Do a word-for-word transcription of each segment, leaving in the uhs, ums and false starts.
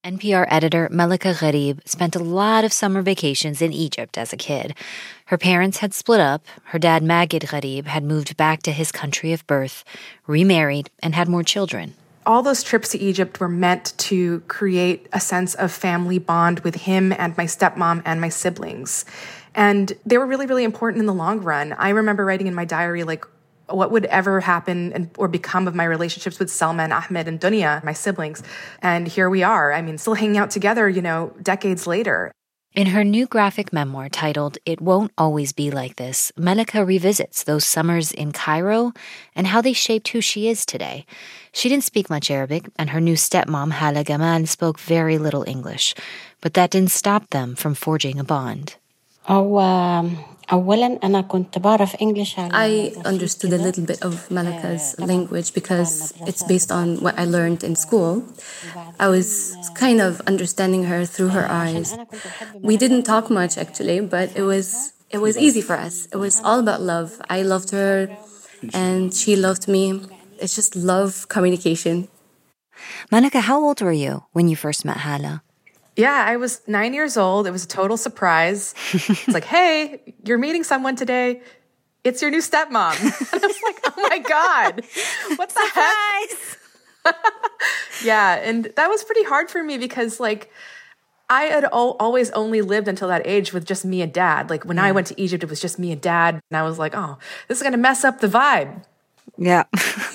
N P R editor Malika Gharib spent a lot of summer vacations in Egypt as a kid. Her parents had split up. Her dad, Magid Gharib, had moved back to his country of birth, remarried, and had more children. All those trips to Egypt were meant to create a sense of family bond with him and my stepmom and my siblings. And they were really, really important in the long run. I remember writing in my diary, like, what would ever happen and, or become of my relationships with Selma and Ahmed and Dunya, my siblings. And here we are. I mean, still hanging out together, you know, decades later. In her new graphic memoir titled It Won't Always Be Like This, Malika revisits those summers in Cairo and how they shaped who she is today. She didn't speak much Arabic, and her new stepmom, Hala Gamal, spoke very little English. But that didn't stop them from forging a bond. أو أولاً أنا كنت بعرف English. I understood a little bit of Malika's language because it's based on what I learned in school. I was kind of understanding her through her eyes. We didn't talk much actually, but it was it was easy for us. It was all about love. I loved her and she loved me. It's just love communication. Malika, how old were you when you first met Hala? Yeah, I was nine years old. It was a total surprise. It's like, hey, you're meeting someone today. It's your new stepmom. And I was like, oh my God, what the heck? Yeah, and that was pretty hard for me because, like, I had al- always only lived until that age with just me and dad. Like, when mm. I went to Egypt, it was just me and dad. And I was like, oh, this is going to mess up the vibe. Yeah.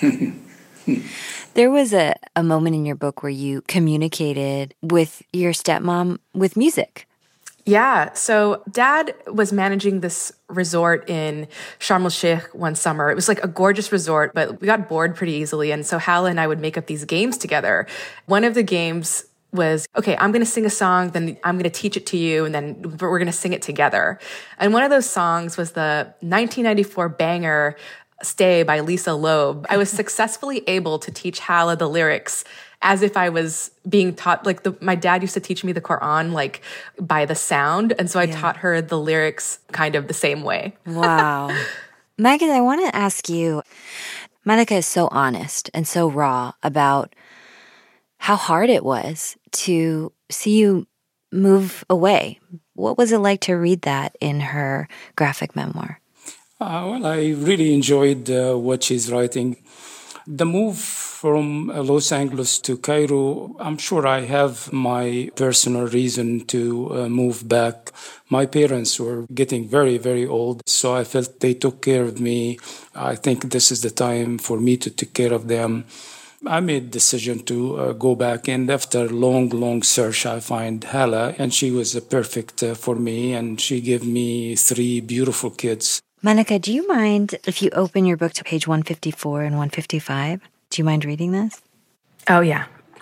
There was a, a moment in your book where you communicated with your stepmom with music. Yeah. So dad was managing this resort in Sharm el-Sheikh one summer. It was like a gorgeous resort, but we got bored pretty easily. And so Hala and I would make up these games together. One of the games was, okay, I'm going to sing a song, then I'm going to teach it to you, and then we're going to sing it together. And one of those songs was the nineteen ninety-four banger Stay by Lisa Loeb. I was successfully able to teach Hala the lyrics as if I was being taught, like the, my dad used to teach me the Quran, like by the sound. And so I yeah. taught her the lyrics kind of the same way. Wow. Megan, I want to ask you, Malika is so honest and so raw about how hard it was to see you move away. What was it like to read that in her graphic memoir? Uh, well, I really enjoyed uh, what she's writing. The move from Los Angeles to Cairo, I'm sure I have my personal reason to uh, move back. My parents were getting very, very old, so I felt they took care of me. I think this is the time for me to take care of them. I made the decision to uh, go back, and after a long, long search, I find Hala, and she was uh, perfect uh, for me, and she gave me three beautiful kids. Malika, do you mind if you open your book to page one fifty-four and one fifty-five? Do you mind reading this? Oh, yeah.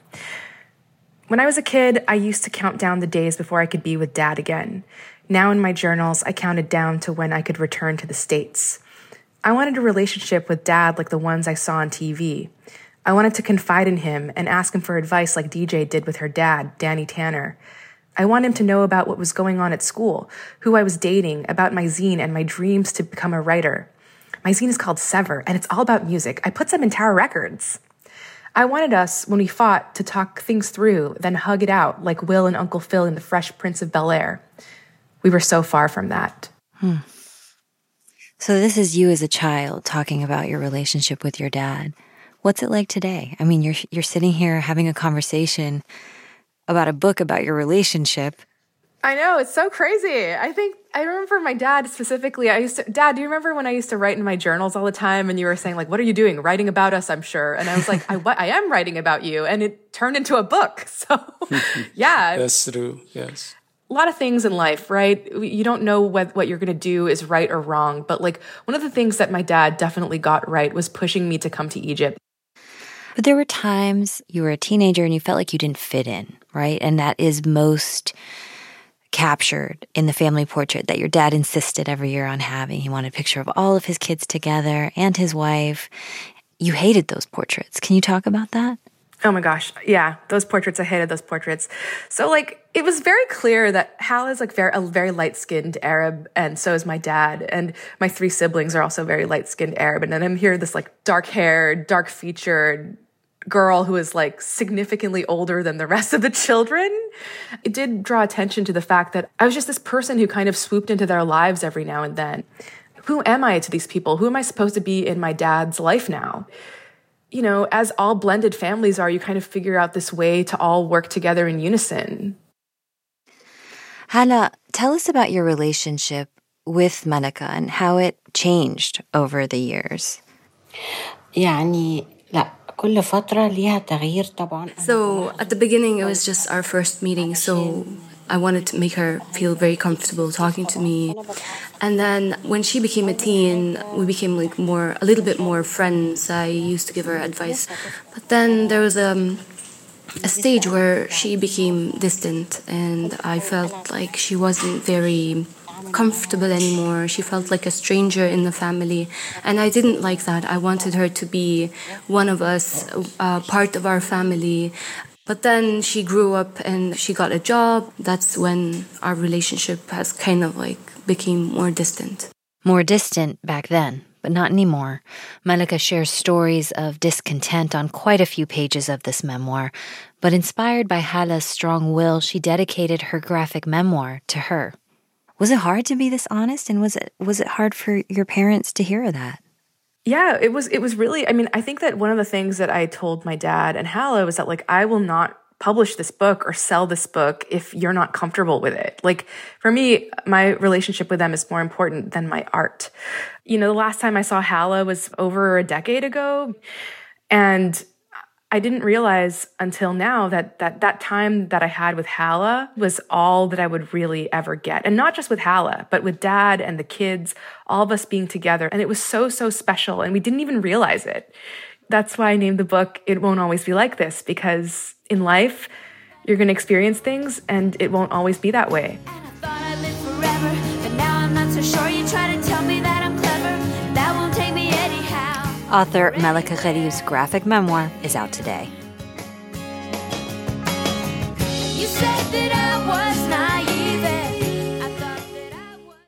When I was a kid, I used to count down the days before I could be with dad again. Now in my journals, I counted down to when I could return to the States. I wanted a relationship with dad like the ones I saw on T V. I wanted to confide in him and ask him for advice like D J did with her dad, Danny Tanner. I want him to know about what was going on at school, who I was dating, about my zine and my dreams to become a writer. My zine is called Sever, and it's all about music. I put some in Tower Records. I wanted us, when we fought, to talk things through, then hug it out like Will and Uncle Phil in The Fresh Prince of Bel-Air. We were so far from that. Hmm. So this is you as a child talking about your relationship with your dad. What's it like today? I mean, you're you're sitting here having a conversation about a book about your relationship. I know, it's so crazy. I think, I remember my dad specifically, I used to, Dad, do you remember when I used to write in my journals all the time and you were saying like, what are you doing? Writing about us, I'm sure. And I was like, I, what, I am writing about you. And it turned into a book. So yeah. That's true, yes. A lot of things in life, right? You don't know what, what you're going to do is right or wrong. But like one of the things that my dad definitely got right was pushing me to come to Egypt. But there were times you were a teenager and you felt like you didn't fit in, right? And that is most captured in the family portrait that your dad insisted every year on having. He wanted a picture of all of his kids together and his wife. You hated those portraits. Can you talk about that? Oh my gosh. Yeah. Those portraits, I hated those portraits. So like, it was very clear that Hal is like very, a very light-skinned Arab, and so is my dad. And my three siblings are also very light-skinned Arab. And then I'm here, this like dark-haired, dark-featured, girl who is like significantly older than the rest of the children. It did draw attention to the fact that I was just this person who kind of swooped into their lives every now and then. Who am I to these people? Who am I supposed to be in my dad's life now? You know, as all blended families are, you kind of figure out this way to all work together in unison. Hala, tell us about your relationship with Malaka and how it changed over the years. يعني لا كل فترة ليها تغيير طبعا. So at the beginning, it was just our first meeting. So I wanted to make her feel very comfortable talking to me. And then when she became a teen, we became like more, a little bit more friends. I used to give her advice. But then there was a, a stage where she became distant and I felt like she wasn't very comfortable anymore. She felt like a stranger in the family. And I didn't like that. I wanted her to be one of us, uh, part of our family. But then she grew up and she got a job. That's when our relationship has kind of like became more distant. More distant back then, but not anymore. Malaka shares stories of discontent on quite a few pages of this memoir. But inspired by Hala's strong will, she dedicated her graphic memoir to her. Was it hard to be this honest? And was it was it hard for your parents to hear that? Yeah, it was, it was really, I mean, I think that one of the things that I told my dad and Hala was that, like, I will not publish this book or sell this book if you're not comfortable with it. Like, for me, my relationship with them is more important than my art. You know, the last time I saw Hala was over a decade ago. And I didn't realize until now that that that time that I had with Hala was all that I would really ever get. And not just with Hala, but with Dad and the kids, all of us being together. And it was so, so special. And we didn't even realize it. That's why I named the book It Won't Always Be Like This, because in life, you're going to experience things and it won't always be that way. And I thought I'd live forever, but now I'm not so sure. You try to tell me that I'm clever, that won't take me anyhow. Author Malaka Gharib's graphic memoir is out today. You said that I